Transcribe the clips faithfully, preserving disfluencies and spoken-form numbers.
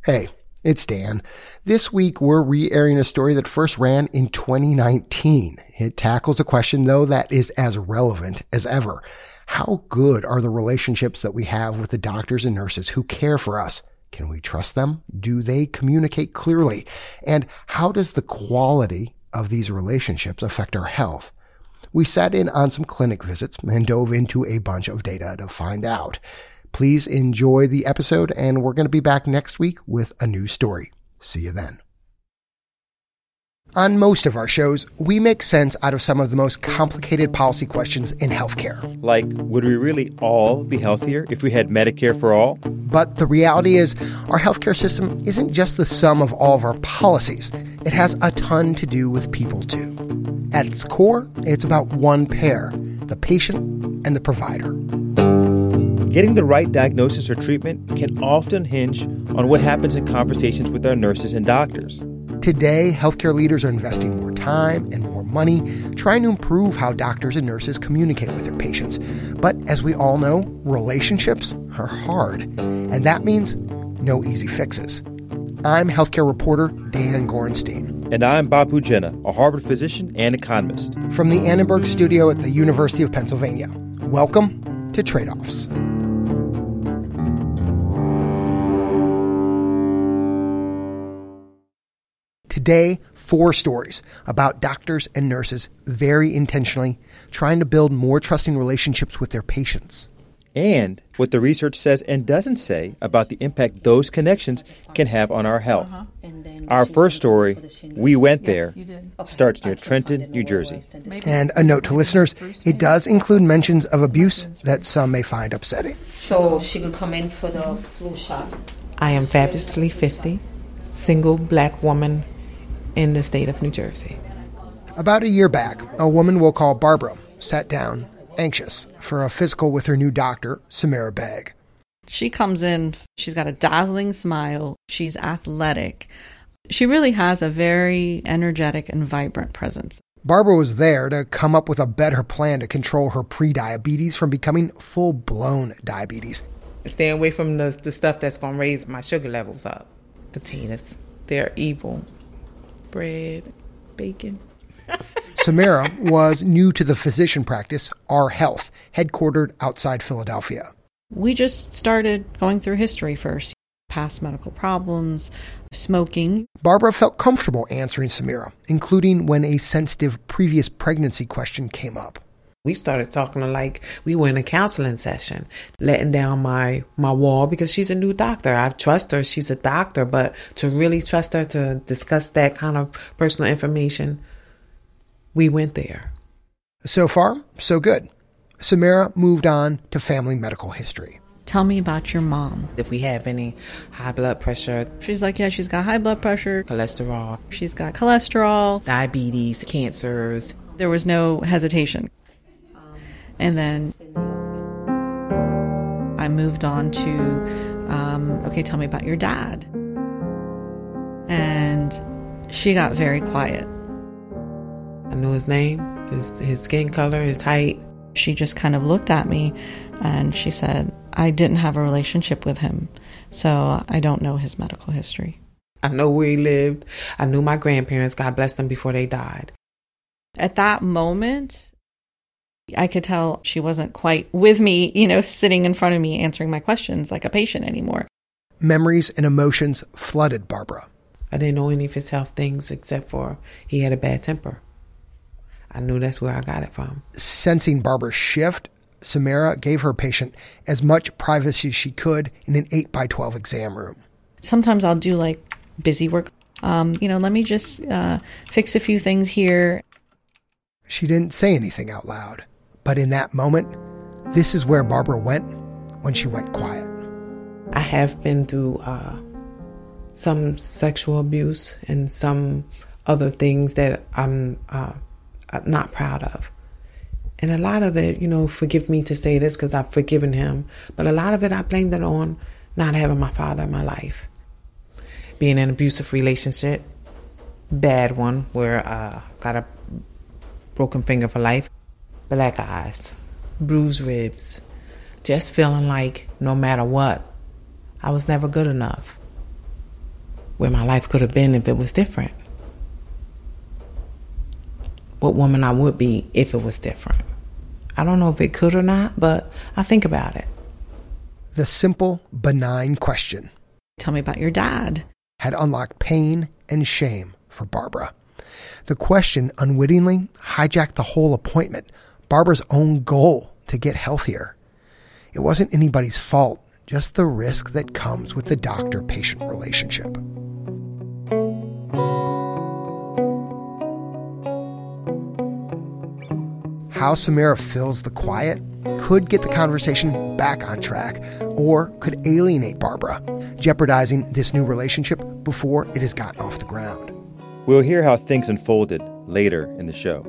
Hey, it's Dan. This week we're re-airing a story that first ran in twenty nineteen. It tackles a question, though, that is as relevant as ever. How good are the relationships that we have with the doctors and nurses who care for us? Can we trust them? Do they communicate clearly? And how does the quality of these relationships affect our health? We sat in on some clinic visits and dove into a bunch of data to find out. Please enjoy the episode, and we're going to be back next week with a new story. See you then. On most of our shows, we make sense out of some of the most complicated policy questions in healthcare. Like, would we really all be healthier if we had Medicare for all? But the reality is, our healthcare system isn't just the sum of all of our policies. It has a ton to do with people, too. At its core, it's about one pair, the patient and the provider. Getting the right diagnosis or treatment can often hinge on what happens in conversations with our nurses and doctors. Today, healthcare leaders are investing more time and more money trying to improve how doctors and nurses communicate with their patients. But as we all know, relationships are hard, and that means no easy fixes. I'm healthcare reporter Dan Gorenstein. And I'm Bapu Jena, a Harvard physician and economist. From the Annenberg Studio at the University of Pennsylvania. Welcome to Trade-Offs. Today, four stories about doctors and nurses very intentionally trying to build more trusting relationships with their patients. And what the research says and doesn't say about the impact those connections can have on our health. Our first story, We Went There, starts near Trenton, New Jersey. And a note to listeners, it does include mentions of abuse that some may find upsetting. So she could come in for the flu shot. I am fabulously fifty, single black woman in the state of New Jersey. About a year back, a woman we'll call Barbara sat down, anxious, for a physical with her new doctor, Samira Beg. She comes in, she's got a dazzling smile, she's athletic. She really has a very energetic and vibrant presence. Barbara was there to come up with a better plan to control her pre-diabetes from becoming full-blown diabetes. Stay away from the, the stuff that's going to raise my sugar levels up. Potatoes, they're evil. Bread, bacon. Samira was new to the physician practice, Our Health, headquartered outside Philadelphia. We just started going through history first. Past medical problems, smoking. Barbara felt comfortable answering Samira, including when a sensitive previous pregnancy question came up. We started talking like we were in a counseling session, letting down my, my wall because she's a new doctor. I trust her. She's a doctor, but to really trust her to discuss that kind of personal information, we went there. So far, so good. Samira moved on to family medical history. Tell me about your mom. If we have any high blood pressure. She's like, yeah, she's got high blood pressure. Cholesterol. She's got cholesterol. Diabetes, cancers. There was no hesitation. And then I moved on to, um, okay, tell me about your dad. And she got very quiet. I knew his name, his, his skin color, his height. She just kind of looked at me and she said, I didn't have a relationship with him, so I don't know his medical history. I know where he lived. I knew my grandparents, God bless them, before they died. At that moment, I could tell she wasn't quite with me, you know, sitting in front of me answering my questions like a patient anymore. Memories and emotions flooded Barbara. I didn't know any of his health things except for he had a bad temper. I knew that's where I got it from. Sensing Barbara's shift, Samira gave her patient as much privacy as she could in an eight by twelve exam room. Sometimes I'll do like busy work. Um, you know, let me just uh, fix a few things here. She didn't say anything out loud. But in that moment, this is where Barbara went when she went quiet. I have been through uh, some sexual abuse and some other things that I'm, uh, I'm not proud of. And a lot of it, you know, forgive me to say this because I've forgiven him, but a lot of it I blamed it on not having my father in my life. Being in an abusive relationship, bad one, where I uh, got a broken finger for life. Black eyes, bruised ribs, just feeling like no matter what, I was never good enough. where my life could have been if it was different. What woman I would be if it was different. I don't know if it could or not, but I think about it. The simple, benign question. Tell me about your dad. Had unlocked pain and shame for Barbara. The question unwittingly hijacked the whole appointment, Barbara's own goal to get healthier. It wasn't anybody's fault, just the risk that comes with the doctor-patient relationship. How Samira fills the quiet could get the conversation back on track or could alienate Barbara, jeopardizing this new relationship before it has gotten off the ground. We'll hear how things unfolded later in the show.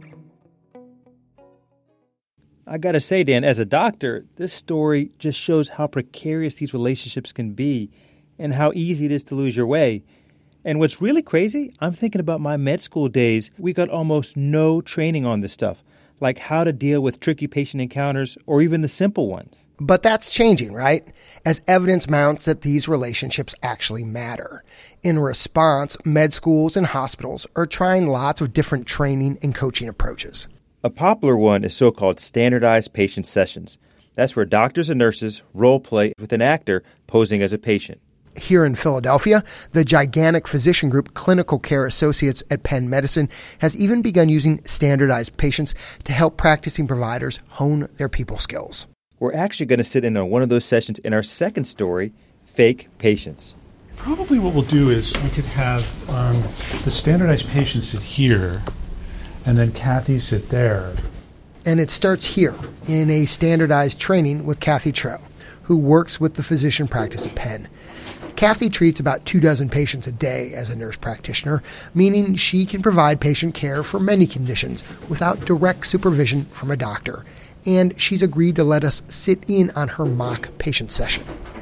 I gotta say, Dan, as a doctor, this story just shows how precarious these relationships can be and how easy it is to lose your way. And what's really crazy, I'm thinking about my med school days. We got almost no training on this stuff, like how to deal with tricky patient encounters or even the simple ones. But that's changing, right? As evidence mounts that these relationships actually matter. In response, med schools and hospitals are trying lots of different training and coaching approaches. A popular one is so-called standardized patient sessions. That's where doctors and nurses role play with an actor posing as a patient. Here in Philadelphia, the gigantic physician group Clinical Care Associates at Penn Medicine has even begun using standardized patients to help practicing providers hone their people skills. We're actually going to sit in on one of those sessions in our second story, Fake Patients. Probably what we'll do is we could have um, the standardized patient sit here, and then Kathy sit there. And it starts here in a standardized training with Kathy Tro, who works with the physician practice at Penn. Kathy treats about two dozen patients a day as a nurse practitioner, meaning she can provide patient care for many conditions without direct supervision from a doctor. And she's agreed to let us sit in on her mock patient session.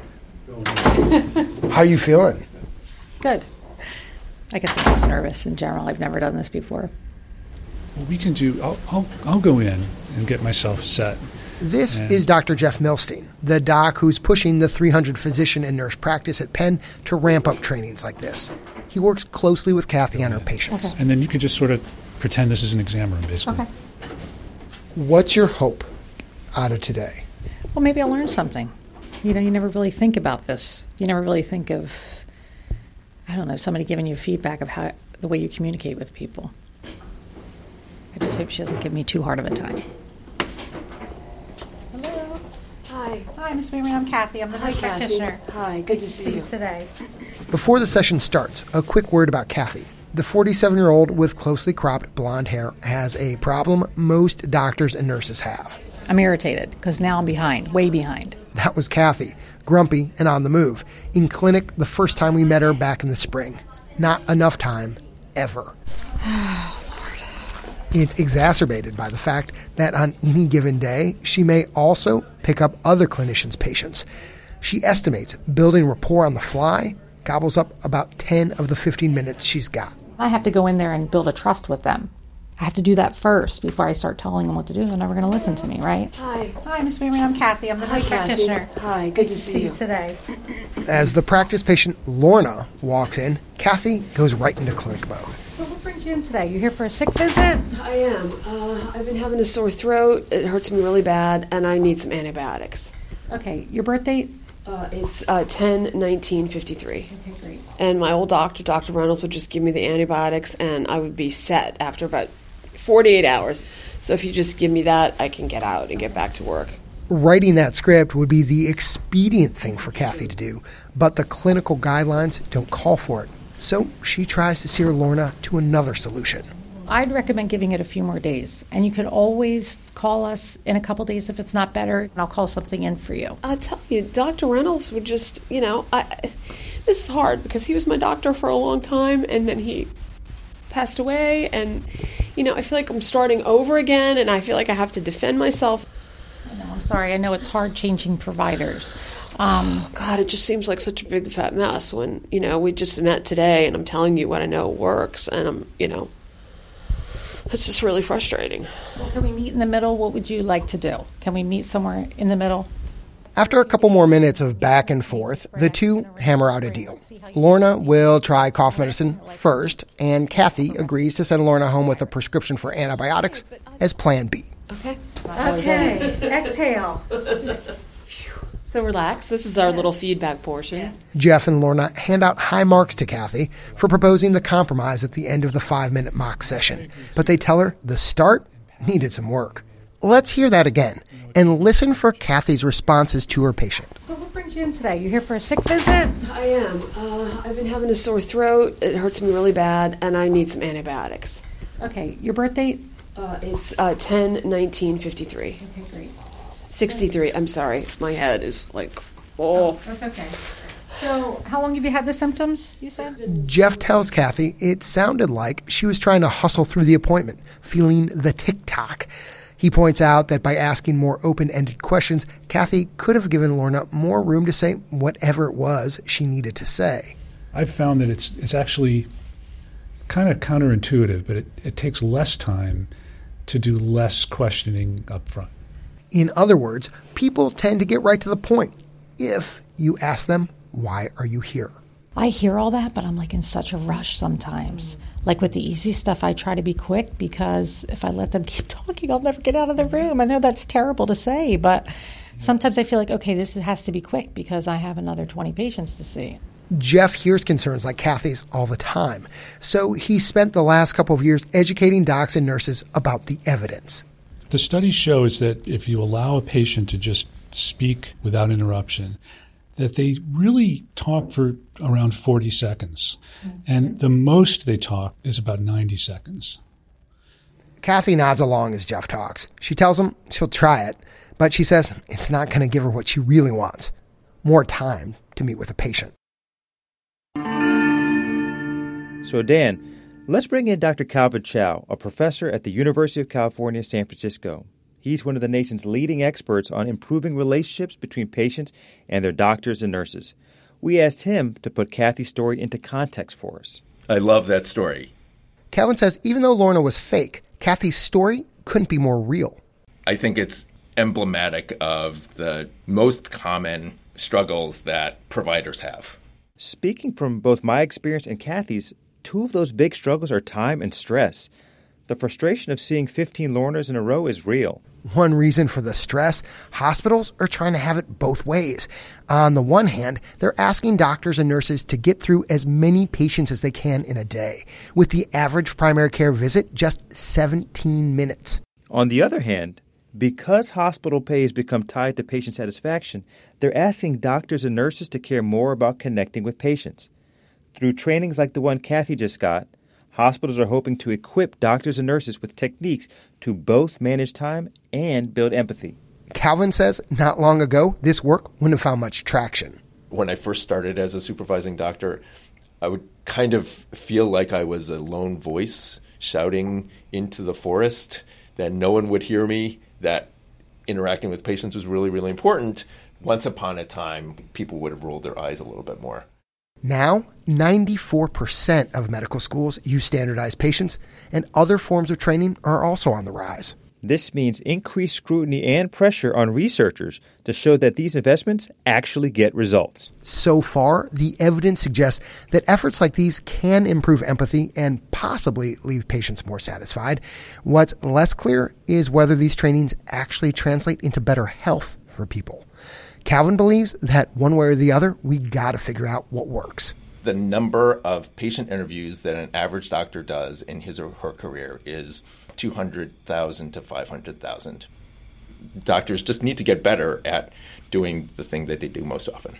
How you feeling? Good. I guess I'm just nervous in general. I've never done this before. What we can do, I'll, I'll, I'll go in and get myself set. This and is Doctor Jeff Milstein, the doc who's pushing the three hundred physician and nurse practice at Penn to ramp up trainings like this. He works closely with Kathy on her patients. Okay. And then you can just sort of pretend this is an exam room, basically. Okay. What's your hope out of today? Well, maybe I'll learn something. You know, you never really think about this. You never really think of, I don't know, somebody giving you feedback of how the way you communicate with people. I just hope she doesn't give me too hard of a time. Hello. Hi. Hi, Miz Mary. I'm Kathy. I'm the nurse practitioner. Hi. Good, Good to see you today. Before the session starts, a quick word about Kathy. The forty-seven-year-old with closely cropped blonde hair has a problem most doctors and nurses have. I'm irritated because now I'm behind, way behind. That was Kathy, grumpy and on the move, in clinic the first time we met her back in the spring. Not enough time, ever. It's exacerbated by the fact that on any given day, she may also pick up other clinicians' patients. She estimates building rapport on the fly gobbles up about ten of the fifteen minutes she's got. I have to go in there and build a trust with them. I have to do that first before I start telling them what to do. They're never going to listen to me, right? Hi. Hi, Miz Mary. I'm Kathy. I'm the nurse practitioner. Hi. Good, Good to, to see, see you. you today. As the practice patient Lorna walks in, Kathy goes right into clinic mode. So what brings you in today? You here for a sick visit? I am. Uh, I've been having a sore throat. It hurts me really bad, and I need some antibiotics. Okay. Your birth date? Uh, it's uh, ten nineteen fifty-three. Okay, great. And my old doctor, Doctor Reynolds, would just give me the antibiotics, and I would be set after about forty-eight hours. So if you just give me that, I can get out and get back to work. Writing that script would be the expedient thing for Kathy to do, but the clinical guidelines don't call for it. So she tries to steer Lorna to another solution. I'd recommend giving it a few more days. And you could always call us in a couple days if it's not better, and I'll call something in for you. I'll tell you, Doctor Reynolds would just, you know, I, this is hard because he was my doctor for a long time, and then he passed away, and, you know, I feel like I'm starting over again, and I feel like I have to defend myself. I know, I'm sorry. I know it's hard changing providers. Um, oh, God, it just seems like such a big fat mess when, you know, we just met today, and I'm telling you what I know works, and I'm, you know, it's just really frustrating. Well, can we meet in the middle? What would you like to do? Can we meet somewhere in the middle? After a couple more minutes of back and forth, the two hammer out a deal. Lorna will try cough medicine first, and Kathy agrees to send Lorna home with a prescription for antibiotics as Plan B. Okay. Okay, exhale. So relax. This is our little feedback portion. Jeff and Lorna hand out high marks to Kathy for proposing the compromise at the end of the five-minute mock session, but they tell her the start needed some work. Let's hear that again and listen for Kathy's responses to her patient. So what brings you in today? You here for a sick visit? I am. Uh, I've been having a sore throat. It hurts me really bad, and I need some antibiotics. Okay, your birth date? Uh, it's uh, ten nineteen fifty-three. Okay, great. sixty-three. I'm sorry. My head is like, oh. Oh, that's okay. So how long have you had the symptoms, you said? Jeff tells Kathy it sounded like she was trying to hustle through the appointment, feeling the tick-tock. He points out that by asking more open-ended questions, Kathy could have given Lorna more room to say whatever it was she needed to say. I've found that it's it's actually kind of counterintuitive, but it, it takes less time to do less questioning up front. In other words, people tend to get right to the point if you ask them, why are you here? I hear all that, but I'm like in such a rush sometimes. Like with the easy stuff, I try to be quick because if I let them keep talking, I'll never get out of the room. I know that's terrible to say, but sometimes I feel like, okay, this has to be quick because I have another twenty patients to see. Jeff hears concerns like Kathy's all the time, so he spent the last couple of years educating docs and nurses about the evidence. The study shows that if you allow a patient to just speak without interruption, that they really talk for around forty seconds. Mm-hmm. And the most they talk is about ninety seconds. Kathy nods along as Jeff talks. She tells him she'll try it, but she says it's not going to give her what she really wants, more time to meet with a patient. So, Dan, let's bring in Doctor Calvin Chow, a professor at the University of California, San Francisco. He's one of the nation's leading experts on improving relationships between patients and their doctors and nurses. We asked him to put Kathy's story into context for us. I love that story. Calvin says even though Lorna was fake, Kathy's story couldn't be more real. I think it's emblematic of the most common struggles that providers have. Speaking from both my experience and Kathy's, two of those big struggles are time and stress. The frustration of seeing fifteen Lornas in a row is real. One reason for the stress, hospitals are trying to have it both ways. On the one hand, they're asking doctors and nurses to get through as many patients as they can in a day, with the average primary care visit just seventeen minutes. On the other hand, because hospital pay has become tied to patient satisfaction, they're asking doctors and nurses to care more about connecting with patients. Through trainings like the one Kathy just got, hospitals are hoping to equip doctors and nurses with techniques to both manage time and build empathy. Calvin says not long ago, this work wouldn't have found much traction. When I first started as a supervising doctor, I would kind of feel like I was a lone voice shouting into the forest, that no one would hear me, that interacting with patients was really, really important. Once upon a time, people would have rolled their eyes a little bit more. Now, ninety-four percent of medical schools use standardized patients, and other forms of training are also on the rise. This means increased scrutiny and pressure on researchers to show that these investments actually get results. So far, the evidence suggests that efforts like these can improve empathy and possibly leave patients more satisfied. What's less clear is whether these trainings actually translate into better health for people. Calvin believes that one way or the other, we got to figure out what works. The number of patient interviews that an average doctor does in his or her career is two hundred thousand to five hundred thousand. Doctors just need to get better at doing the thing that they do most often.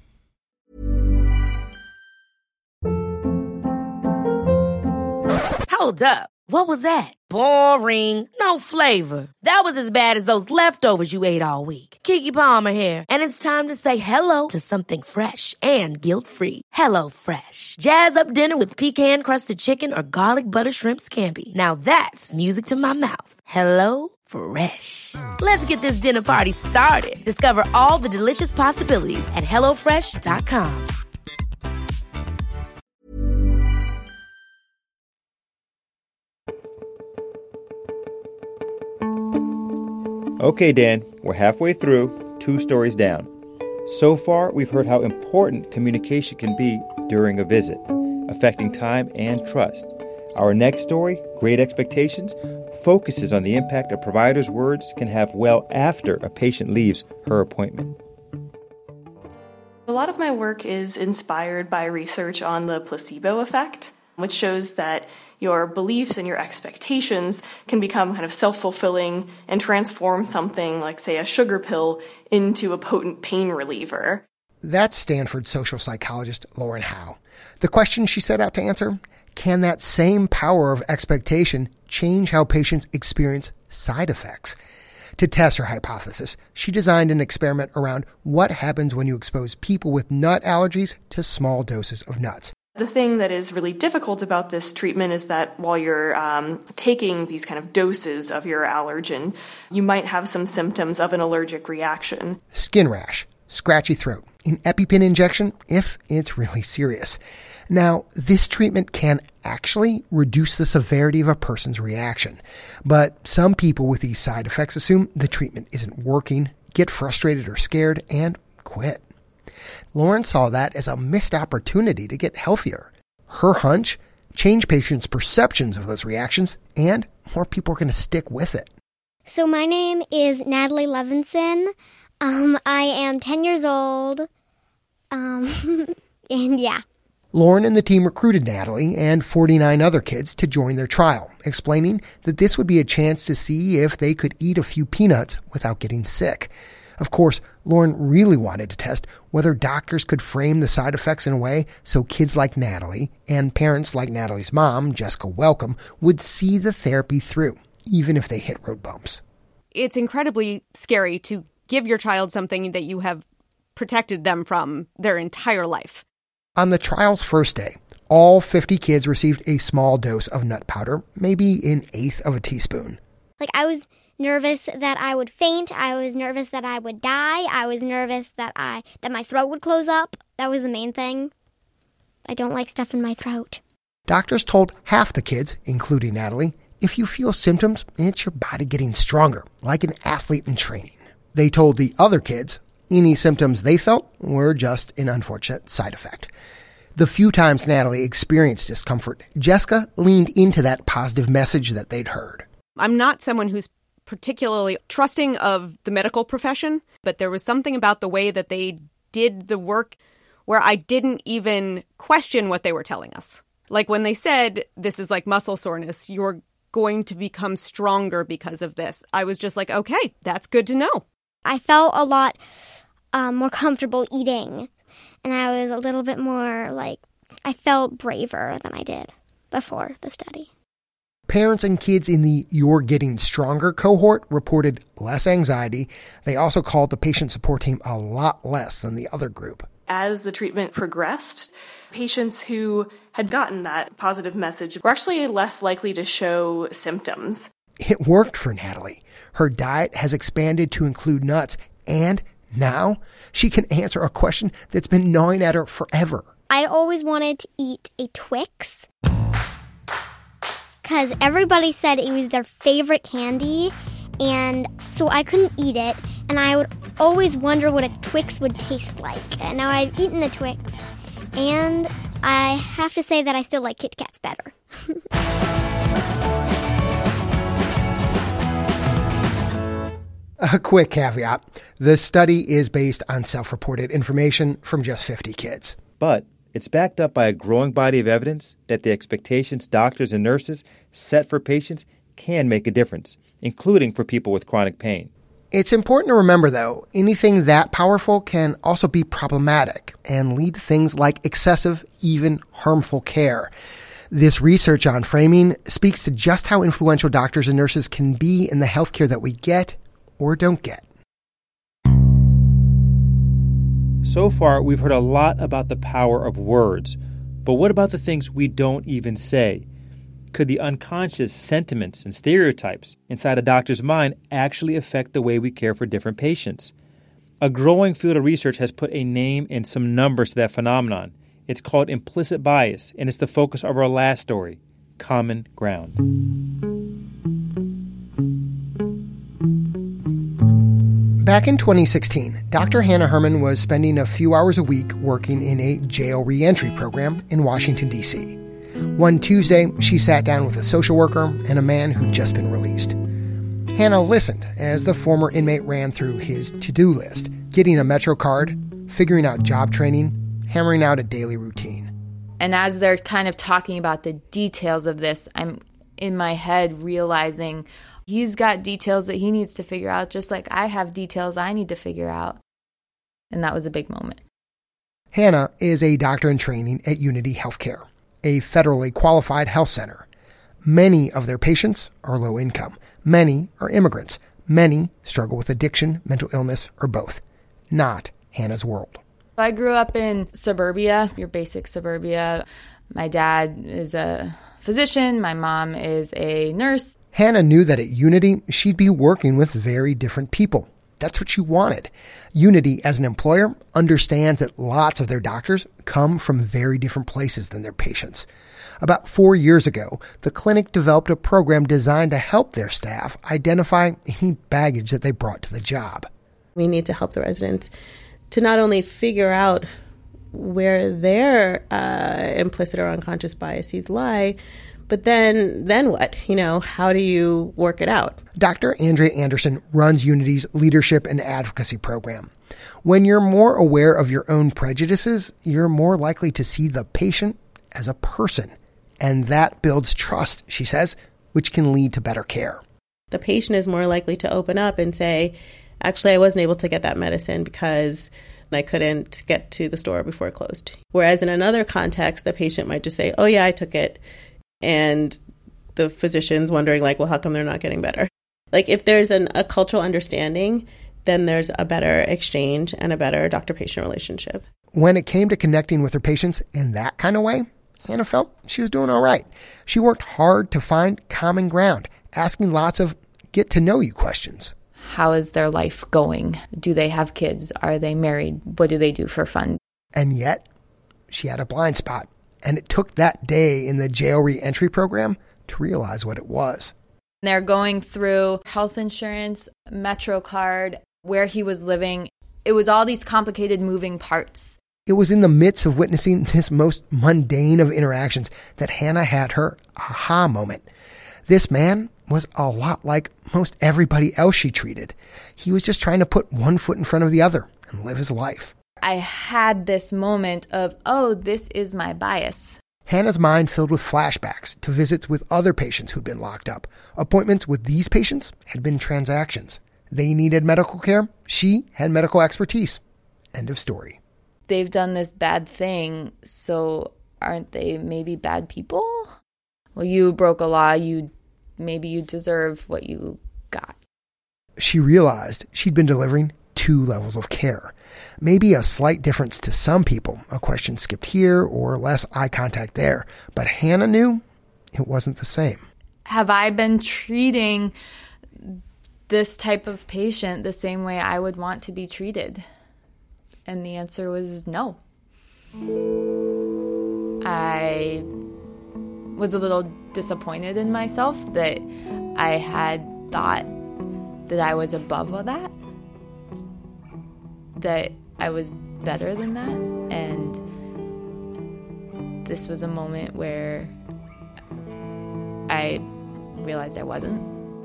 Hold up. What was that? Boring. No flavor. That was as bad as those leftovers you ate all week. Keke Palmer here, and it's time to say hello to something fresh and guilt-free. Hello Fresh. Jazz up dinner with pecan-crusted chicken or garlic butter shrimp scampi. Now that's music to my mouth. Hello Fresh. Let's get this dinner party started. Discover all the delicious possibilities at hello fresh dot com. Okay, Dan, we're halfway through. two stories down. So far, we've heard how important communication can be during a visit, affecting time and trust. Our next story, Great Expectations, focuses on the impact a provider's words can have well after a patient leaves her appointment. A lot of my work is inspired by research on the placebo effect, which shows that your beliefs and your expectations can become kind of self-fulfilling and transform something like, say, a sugar pill into a potent pain reliever. That's Stanford social psychologist Lauren Howe. The question she set out to answer: can that same power of expectation change how patients experience side effects? To test her hypothesis, she designed an experiment around what happens when you expose people with nut allergies to small doses of nuts. The thing that is really difficult about this treatment is that while you're um, taking these kind of doses of your allergen, you might have some symptoms of an allergic reaction. Skin rash, scratchy throat, an EpiPen injection if it's really serious. Now, this treatment can actually reduce the severity of a person's reaction, but some people with these side effects assume the treatment isn't working, get frustrated or scared, and quit. Lauren saw that as a missed opportunity to get healthier. Her hunch: change patients' perceptions of those reactions, and more people are going to stick with it. So my name is Natalie Levinson. Um, I am ten years old. Um, and yeah. Lauren and the team recruited Natalie and forty-nine other kids to join their trial, explaining that this would be a chance to see if they could eat a few peanuts without getting sick. Of course, Lauren really wanted to test whether doctors could frame the side effects in a way so kids like Natalie and parents like Natalie's mom, Jessica Welcome, would see the therapy through, even if they hit road bumps. It's incredibly scary to give your child something that you have protected them from their entire life. On the trial's first day, all fifty kids received a small dose of nut powder, maybe an eighth of a teaspoon. Like, I was nervous that I would faint. I was nervous that I would die. I was nervous that I that my throat would close up. That was the main thing. I don't like stuff in my throat. Doctors told half the kids, including Natalie, if you feel symptoms, it's your body getting stronger, like an athlete in training. They told the other kids any symptoms they felt were just an unfortunate side effect. The few times Natalie experienced discomfort, Jessica leaned into that positive message that they'd heard. I'm not someone who's particularly trusting of the medical profession, but there was something about the way that they did the work where I didn't even question what they were telling us. Like when they said, this is like muscle soreness, you're going to become stronger because of this. I was just like, okay, that's good to know. I felt a lot um, more comfortable eating, and I was a little bit more like, I felt braver than I did before the study. Parents and kids in the You're Getting Stronger cohort reported less anxiety. They also called the patient support team a lot less than the other group. As the treatment progressed, patients who had gotten that positive message were actually less likely to show symptoms. It worked for Natalie. Her diet has expanded to include nuts, and now she can answer a question that's been gnawing at her forever. I always wanted to eat a Twix because everybody said it was their favorite candy, and so I couldn't eat it, and I would always wonder what a Twix would taste like. And now I've eaten a Twix, and I have to say that I still like Kit Kats better. A quick caveat. The study is based on self-reported information from just fifty kids. But it's backed up by a growing body of evidence that the expectations doctors and nurses set for patients can make a difference, including for people with chronic pain. It's important to remember, though, anything that powerful can also be problematic and lead to things like excessive, even harmful care. This research on framing speaks to just how influential doctors and nurses can be in the healthcare that we get or don't get. So far, we've heard a lot about the power of words, but what about the things we don't even say? Could the unconscious sentiments and stereotypes inside a doctor's mind actually affect the way we care for different patients? A growing field of research has put a name and some numbers to that phenomenon. It's called implicit bias, and it's the focus of our last story, Common Ground. Back in twenty sixteen, Doctor Hannah Herman was spending a few hours a week working in a jail reentry program in Washington, D C. One Tuesday, she sat down with a social worker and a man who'd just been released. Hannah listened as the former inmate ran through his to-do list, getting a Metro card, figuring out job training, hammering out a daily routine. And as they're kind of talking about the details of this, I'm in my head realizing he's got details that he needs to figure out, just like I have details I need to figure out. And that was a big moment. Hannah is a doctor in training at Unity Healthcare, a federally qualified health center. Many of their patients are low income. Many are immigrants. Many struggle with addiction, mental illness, or both. Not Hannah's world. I grew up in suburbia, your basic suburbia. My dad is a physician. My mom is a nurse. Hannah knew that at Unity, she'd be working with very different people. That's what she wanted. Unity, as an employer, understands that lots of their doctors come from very different places than their patients. About four years ago, the clinic developed a program designed to help their staff identify any baggage that they brought to the job. We need to help the residents to not only figure out where their uh, implicit or unconscious biases lie, but then then what? You know, how do you work it out? Doctor Andrea Anderson runs Unity's leadership and advocacy program. When you're more aware of your own prejudices, you're more likely to see the patient as a person. And that builds trust, she says, which can lead to better care. The patient is more likely to open up and say, actually, I wasn't able to get that medicine because I couldn't get to the store before it closed. Whereas in another context, the patient might just say, oh, yeah, I took it. And the physician's wondering, like, well, how come they're not getting better? Like, if there's an, a cultural understanding, then there's a better exchange and a better doctor-patient relationship. When it came to connecting with her patients in that kind of way, Hannah felt she was doing all right. She worked hard to find common ground, asking lots of get-to-know-you questions. How is their life going? Do they have kids? Are they married? What do they do for fun? And yet, she had a blind spot. And it took that day in the jail reentry program to realize what it was. They're going through health insurance, Metro card, where he was living. It was all these complicated moving parts. It was in the midst of witnessing this most mundane of interactions that Hannah had her aha moment. This man was a lot like most everybody else she treated. He was just trying to put one foot in front of the other and live his life. I had this moment of, oh, this is my bias. Hannah's mind filled with flashbacks to visits with other patients who'd been locked up. Appointments with these patients had been transactions. They needed medical care. She had medical expertise. End of story. They've done this bad thing, so aren't they maybe bad people? Well, you broke a law. You maybe you deserve what you got. She realized she'd been delivering two levels of care. Maybe a slight difference to some people, a question skipped here or less eye contact there. But Hannah knew it wasn't the same. Have I been treating this type of patient the same way I would want to be treated? And the answer was no. I was a little disappointed in myself that I had thought that I was above all that, that I was better than that, and this was a moment where I realized I wasn't.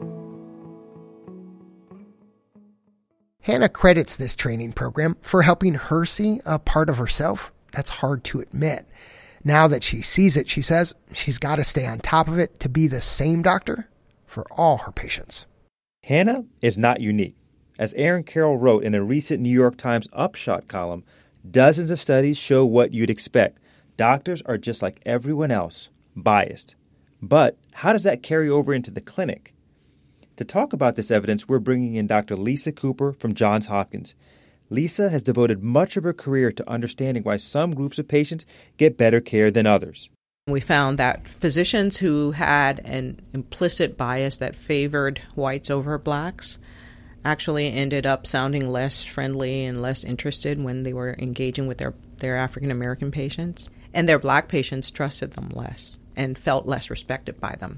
Hannah credits this training program for helping her see a part of herself that's hard to admit. Now that she sees it, she says she's got to stay on top of it to be the same doctor for all her patients. Hannah is not unique. As Aaron Carroll wrote in a recent New York Times Upshot column, dozens of studies show what you'd expect. Doctors are just like everyone else, biased. But how does that carry over into the clinic? To talk about this evidence, we're bringing in Doctor Lisa Cooper from Johns Hopkins. Lisa has devoted much of her career to understanding why some groups of patients get better care than others. We found that physicians who had an implicit bias that favored whites over blacks actually ended up sounding less friendly and less interested when they were engaging with their, their African-American patients. And their black patients trusted them less and felt less respected by them.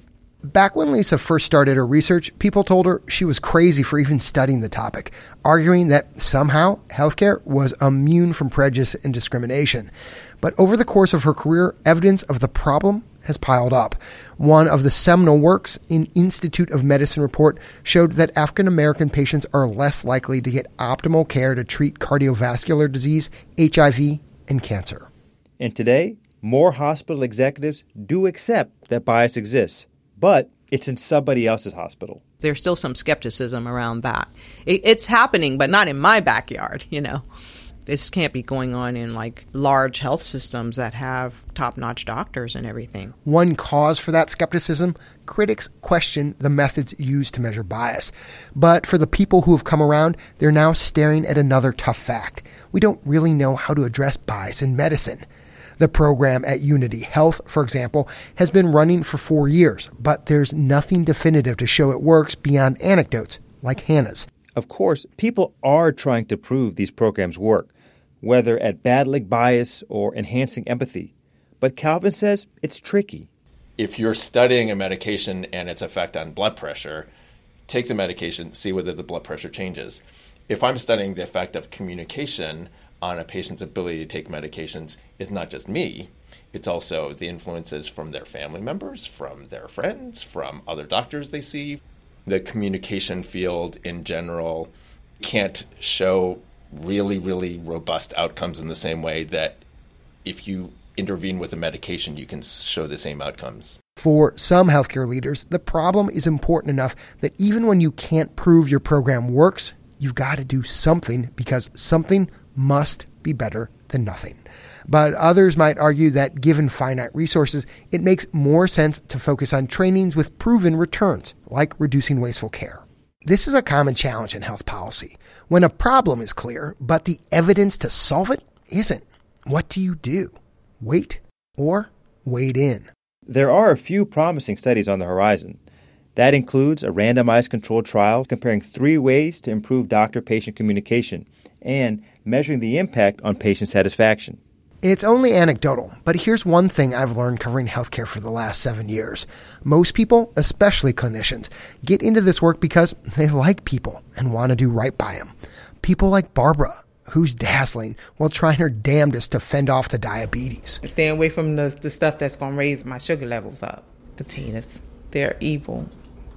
Back when Lisa first started her research, people told her she was crazy for even studying the topic, arguing that somehow healthcare was immune from prejudice and discrimination. But over the course of her career, evidence of the problem has piled up. One of the seminal works, an Institute of Medicine report, showed that African American patients are less likely to get optimal care to treat cardiovascular disease, H I V, and cancer. And today, more hospital executives do accept that bias exists, but it's in somebody else's hospital. There's still some skepticism around that. It, it's happening, but not in my backyard, you know. This can't be going on in like large health systems that have top-notch doctors and everything. One cause for that skepticism, critics question the methods used to measure bias. But for the people who have come around, they're now staring at another tough fact. We don't really know how to address bias in medicine. The program at Unity Health, for example, has been running for four years, but there's nothing definitive to show it works beyond anecdotes like Hannah's. Of course, people are trying to prove these programs work, whether at battling bias or enhancing empathy. But Calvin says it's tricky. If you're studying a medication and its effect on blood pressure, take the medication, see whether the blood pressure changes. If I'm studying the effect of communication on a patient's ability to take medications, it's not just me. It's also the influences from their family members, from their friends, from other doctors they see. The communication field in general can't show really, really robust outcomes in the same way that if you intervene with a medication, you can show the same outcomes. For some healthcare leaders, the problem is important enough that even when you can't prove your program works, you've got to do something because something must be better than nothing. But others might argue that given finite resources, it makes more sense to focus on trainings with proven returns, like reducing wasteful care. This is a common challenge in health policy. When a problem is clear, but the evidence to solve it isn't, what do you do? Wait or wade in? There are a few promising studies on the horizon. That includes a randomized controlled trial comparing three ways to improve doctor-patient communication and measuring the impact on patient satisfaction. It's only anecdotal, but here's one thing I've learned covering healthcare for the last seven years. Most people, especially clinicians, get into this work because they like people and want to do right by them. People like Barbara, who's dazzling while trying her damnedest to fend off the diabetes. Stay away from the, the stuff that's going to raise my sugar levels up. Potatoes, they're evil.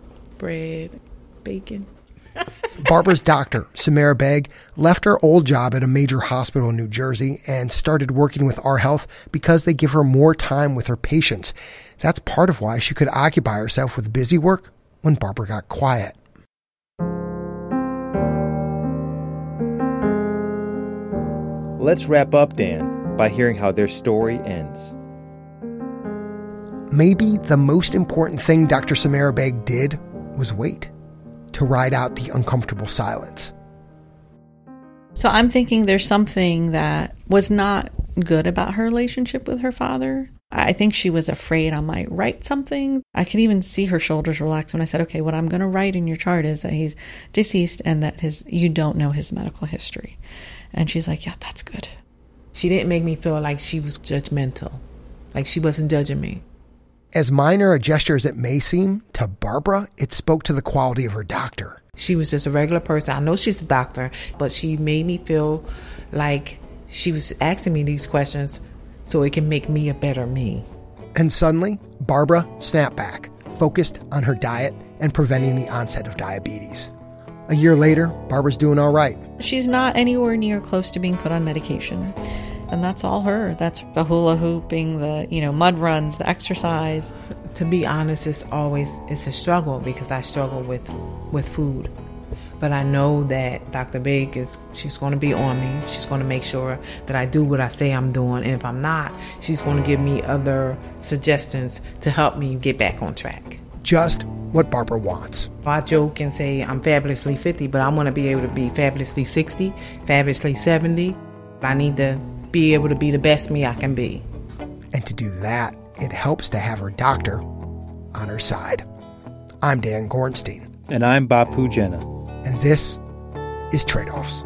Bread, bacon. Barbara's doctor, Samara Beg, left her old job at a major hospital in New Jersey and started working with Our Health because they give her more time with her patients. That's part of why she could occupy herself with busy work when Barbara got quiet. Let's wrap up, Dan, by hearing how their story ends. Maybe the most important thing Doctor Samara Beg did was wait, to ride out the uncomfortable silence. So I'm thinking there's something that was not good about her relationship with her father. I think she was afraid I might write something. I could even see her shoulders relax when I said, okay, what I'm going to write in your chart is that he's deceased and that his you don't know his medical history. And she's like, yeah, that's good. She didn't make me feel like she was judgmental, like she wasn't judging me. As minor a gesture as it may seem, to Barbara, it spoke to the quality of her doctor. She was just a regular person. I know she's a doctor, but she made me feel like she was asking me these questions so it can make me a better me. And suddenly, Barbara snapped back, focused on her diet and preventing the onset of diabetes. A year later, Barbara's doing all right. She's not anywhere near close to being put on medication. And that's all her. That's the hula hooping, the, you know, mud runs, the exercise. To be honest, it's always, it's a struggle because I struggle with, with food. But I know that Doctor Big is, she's going to be on me. She's going to make sure that I do what I say I'm doing. And if I'm not, she's going to give me other suggestions to help me get back on track. Just what Barbara wants. I joke and say I'm fabulously fifty, but I want to be able to be fabulously sixty, fabulously seventy. I need to be able to be the best me I can be. And to do that, it helps to have her doctor on her side. I'm Dan Gorenstein. And I'm Bapu Jena. And this is Trade-Offs.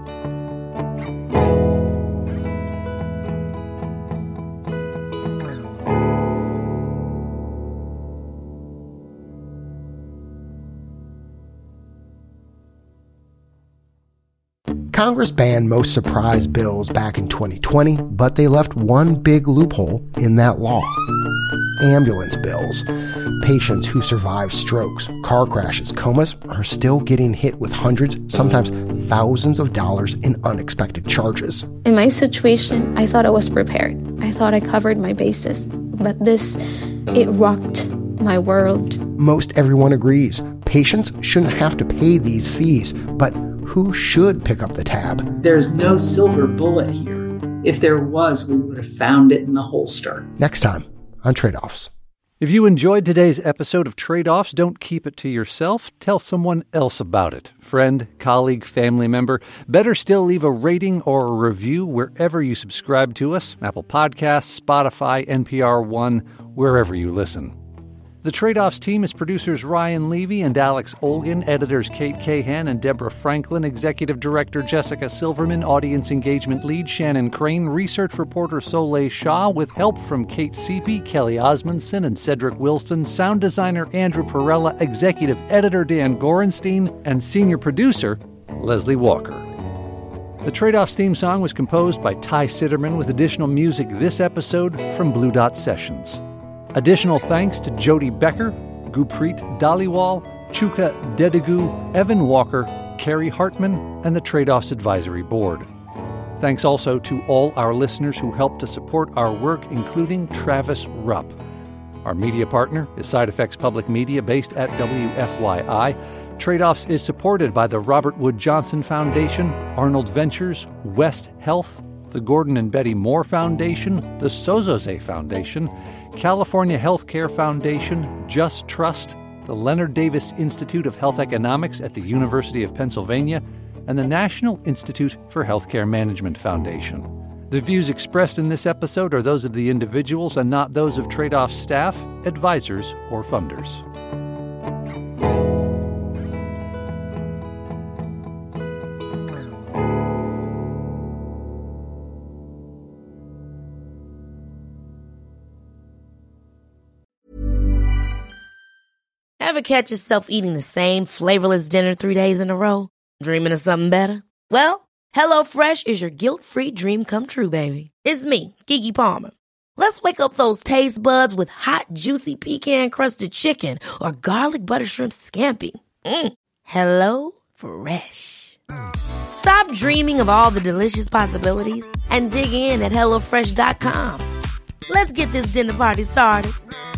Congress banned most surprise bills back in twenty twenty, but they left one big loophole in that law. Ambulance bills. Patients who survive strokes, car crashes, comas are still getting hit with hundreds, sometimes thousands of dollars in unexpected charges. In my situation, I thought I was prepared. I thought I covered my bases. But this, it rocked my world. Most everyone agrees. Patients shouldn't have to pay these fees, but who should pick up the tab? There's no silver bullet here. If there was, we would have found it in the holster. Next time on Trade-Offs. If you enjoyed today's episode of Trade-Offs, don't keep it to yourself. Tell someone else about it. Friend, colleague, family member. Better still, leave a rating or a review wherever you subscribe to us. Apple Podcasts, Spotify, N P R One, wherever you listen. The Trade-Offs team is producers Ryan Levy and Alex Olgin, editors Kate Cahan and Deborah Franklin, executive director Jessica Silverman, audience engagement lead Shannon Crane, research reporter Soleil Shah, with help from Kate Seepy, Kelly Osmondson, and Cedric Wilson, sound designer Andrew Perella, executive editor Dan Gorenstein, and senior producer Leslie Walker. The Trade-Offs theme song was composed by Ty Sitterman, with additional music this episode from Blue Dot Sessions. Additional thanks to Jody Becker, Gurpreet Dhaliwal, Chuka Dedigu, Evan Walker, Carrie Hartman, and the Trade-Offs Advisory Board. Thanks also to all our listeners who helped to support our work, including Travis Rupp. Our media partner is Side Effects Public Media, based at W F Y I. Trade-Offs is supported by the Robert Wood Johnson Foundation, Arnold Ventures, West Health, the Gordon and Betty Moore Foundation, the Sozoze Foundation, California Healthcare Foundation, Just Trust, the Leonard Davis Institute of Health Economics at the University of Pennsylvania, and the National Institute for Healthcare Management Foundation. The views expressed in this episode are those of the individuals and not those of Trade-Offs staff, advisors, or funders. Ever catch yourself eating the same flavorless dinner three days in a row? Dreaming of something better? Well, HelloFresh is your guilt-free dream come true, baby. It's me, Keke Palmer. Let's wake up those taste buds with hot, juicy pecan-crusted chicken or garlic butter shrimp scampi. Mm. Hello Fresh. Stop dreaming of all the delicious possibilities and dig in at hello fresh dot com. Let's get this dinner party started.